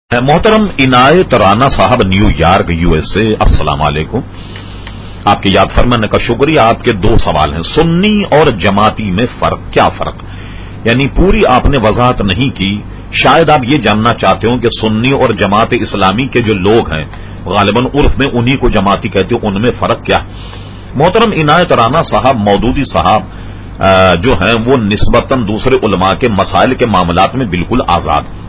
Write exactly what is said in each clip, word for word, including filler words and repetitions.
محترم عنایت رانا صاحب New York U S A, السلام علیکم۔ آپ کی یاد فرمانے کا شکریہ۔ آپ کے دو سوال ہیں، سنی اور جماعتی میں فرق، کیا فرق؟ یعنی پوری آپ نے وضاحت نہیں کی، شاید آپ یہ جاننا چاہتے ہو کہ سنی اور جماعت اسلامی کے جو لوگ ہیں، غالباً عرف میں انہی کو جماعتی کہتے ہو، ان میں فرق کیا؟ محترم عنایت رانا صاحب مودودی صاحب جو ہیں وہ نسبتاً دوسرے علماء کے مسائل کے معاملات میں بالکل آزاد ہیں،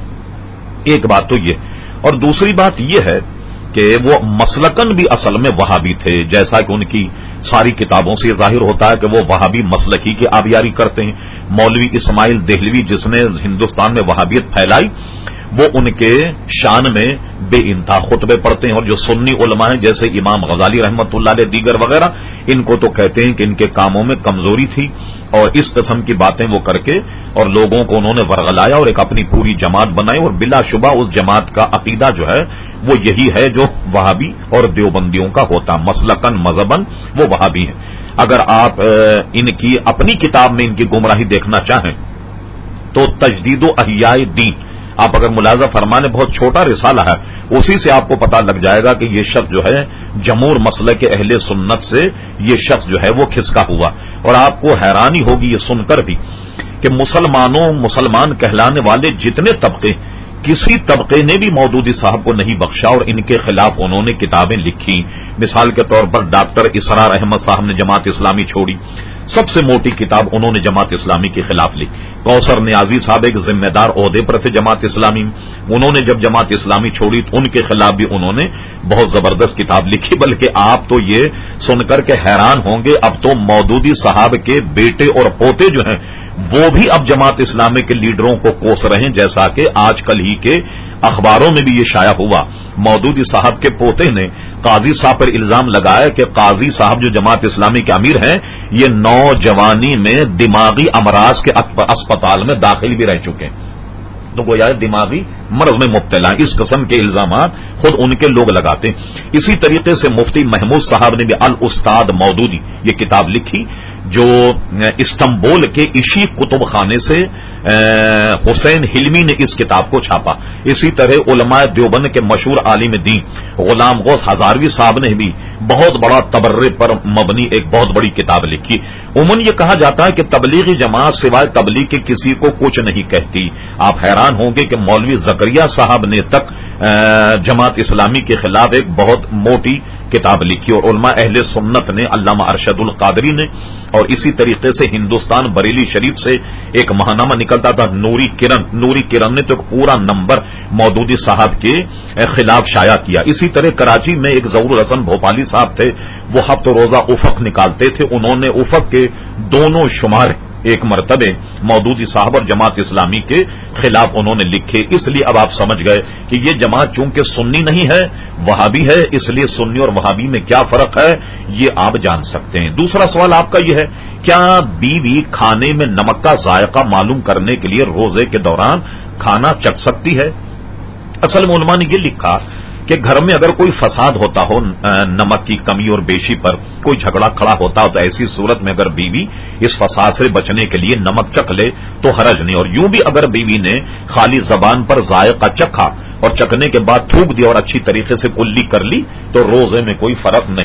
ایک بات تو یہ، اور دوسری بات یہ ہے کہ وہ مسلکن بھی اصل میں وہابی تھے، جیسا کہ ان کی ساری کتابوں سے یہ ظاہر ہوتا ہے کہ وہ وہابی مسلکی کی آبیاری کرتے ہیں۔ مولوی اسماعیل دہلوی جس نے ہندوستان میں وہابیت پھیلائی، وہ ان کے شان میں بے انتہا خطبے پڑھتے ہیں، اور جو سنی علماء ہیں جیسے امام غزالی رحمۃ اللہ علیہ دیگر وغیرہ، ان کو تو کہتے ہیں کہ ان کے کاموں میں کمزوری تھی، اور اس قسم کی باتیں وہ کر کے اور لوگوں کو انہوں نے ورغلایا اور ایک اپنی پوری جماعت بنائی، اور بلا شبہ اس جماعت کا عقیدہ جو ہے وہ یہی ہے جو وہابی اور دیوبندیوں کا ہوتا، مسلکن مذہبن وہ وہابی ہیں۔ اگر آپ ان کی اپنی کتاب میں ان کی گمراہی دیکھنا چاہیں تو تجدید و احیاء دین، آپ اگر ملاحظہ فرمانے، بہت چھوٹا رسالہ ہے، اسی سے آپ کو پتہ لگ جائے گا کہ یہ شخص جو ہے جمہور مسلک کے اہل سنت سے یہ شخص جو ہے وہ کھسکا ہوا، اور آپ کو حیرانی ہوگی یہ سن کر بھی کہ مسلمانوں مسلمان کہلانے والے جتنے طبقے، کسی طبقے نے بھی مودودی صاحب کو نہیں بخشا اور ان کے خلاف انہوں نے کتابیں لکھی۔ مثال کے طور پر ڈاکٹر اسرار احمد صاحب نے جماعت اسلامی چھوڑی، سب سے موٹی کتاب انہوں نے جماعت اسلامی کے خلاف لکھی۔ کوثر نیازی صاحب ایک ذمہ دار عہدے پر تھے جماعت اسلامی، انہوں نے جب جماعت اسلامی چھوڑی تو ان کے خلاف بھی انہوں نے بہت زبردست کتاب لکھی، بلکہ آپ تو یہ سن کر کے حیران ہوں گے، اب تو مودودی صاحب کے بیٹے اور پوتے جو ہیں وہ بھی اب جماعت اسلامی کے لیڈروں کو کوس رہے ہیں، جیسا کہ آج کل ہی کے اخباروں میں بھی یہ شائع ہوا۔ مودودی صاحب کے پوتے نے قاضی صاحب پر الزام لگایا کہ قاضی صاحب جو جماعت اسلامی کے امیر ہیں، یہ نوجوانی میں دماغی امراض کے اسپتال میں داخل بھی رہ چکے ہیں، تو گویا دماغی مرض میں مبتلا، اس قسم کے الزامات خود ان کے لوگ لگاتے ہیں۔ اسی طریقے سے مفتی محمود صاحب نے بھی الاستاد مودودی یہ کتاب لکھی، جو استنبول کے عشی کتب خانے سے حسین حلمی نے اس کتاب کو چھاپا۔ اسی طرح علماء دیوبند کے مشہور عالم دین غلام غوث ہزاروی صاحب نے بھی بہت بڑا تبرے پر مبنی ایک بہت بڑی کتاب لکھی۔ عموماً یہ کہا جاتا ہے کہ تبلیغی جماعت سوائے تبلیغ کے کسی کو کچھ نہیں کہتی۔ آپ حیران ہوں گے کہ مولوی زکریا صاحب نے تک جماعت اسلامی کے خلاف ایک بہت موٹی کتاب لکھی، اور علماء اہل سنت نے، علامہ ارشد القادری نے، اور اسی طریقے سے ہندوستان بریلی شریف سے ایک ماہنامہ نکلتا تھا نوری کرن، نوری کرن نے تو ایک پورا نمبر مودودی صاحب کے خلاف شائع کیا۔ اسی طرح کراچی میں ایک ظہور الحسن بھوپالی صاحب تھے، وہ ہفت روزہ افق نکالتے تھے، انہوں نے افق کے دونوں شمار ایک مرتبہ مودودی صاحب اور جماعت اسلامی کے خلاف انہوں نے لکھے۔ اس لیے اب آپ سمجھ گئے کہ یہ جماعت چونکہ سنی نہیں ہے، وہابی ہے، اس لیے سنی اور وہابی میں کیا فرق ہے یہ آپ جان سکتے ہیں۔ دوسرا سوال آپ کا یہ ہے، کیا بیوی کھانے میں نمک کا ذائقہ معلوم کرنے کے لیے روزے کے دوران کھانا چکھ سکتی ہے؟ اصل میں علماء نے یہ لکھا کہ گھر میں اگر کوئی فساد ہوتا ہو، نمک کی کمی اور بیشی پر کوئی جھگڑا کھڑا ہوتا ہو، تو ایسی صورت میں اگر بیوی اس فساد سے بچنے کے لیے نمک چکھ لے تو حرج نہیں، اور یوں بھی اگر بیوی نے خالی زبان پر ذائقہ چکھا اور چکھنے کے بعد تھوک دیا اور اچھی طریقے سے کلی کر لی تو روزے میں کوئی فرق نہیں۔